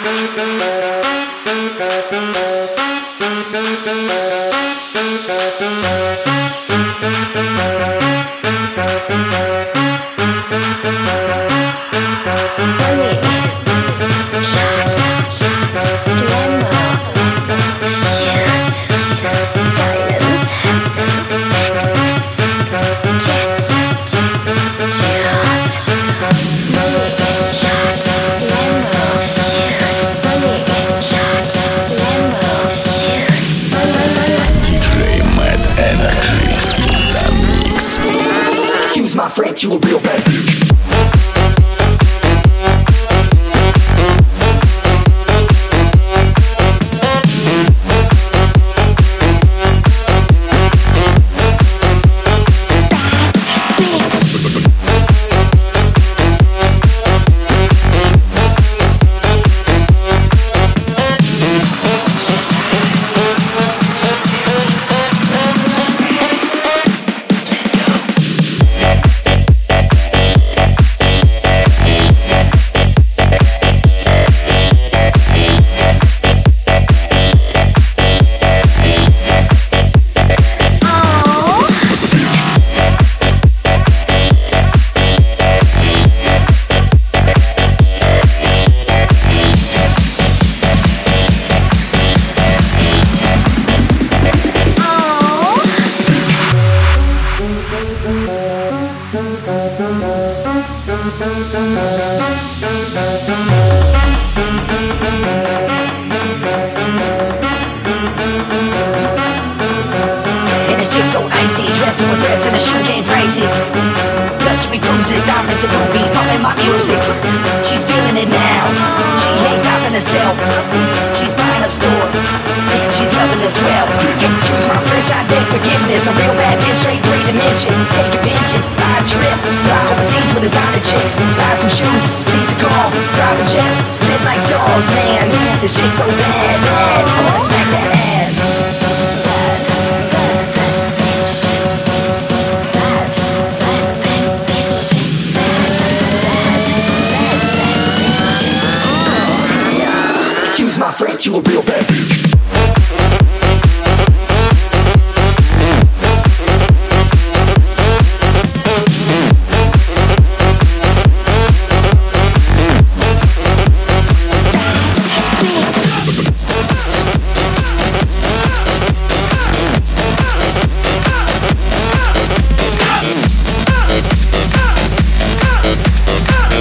My friend, you a real bad bitch. And this chick so icy, dressed to impress and the shoe game pricey. Touch me cruising, diamonds and rubies, pumping my music. She's feeling it now, she hates hopping herself. She's buying up store, and she's loving as well. Excuse my French, I beg forgiveness. A real bad bitch, straight 3 dimension. Take a pension, buy a trip, fly overseas with designer chicks. Buy some shoes, lease a car, private jet, live like stars, man. This chick's so bad, bad. I wanna smack that ass. Excuse my French, you a real bad bitch.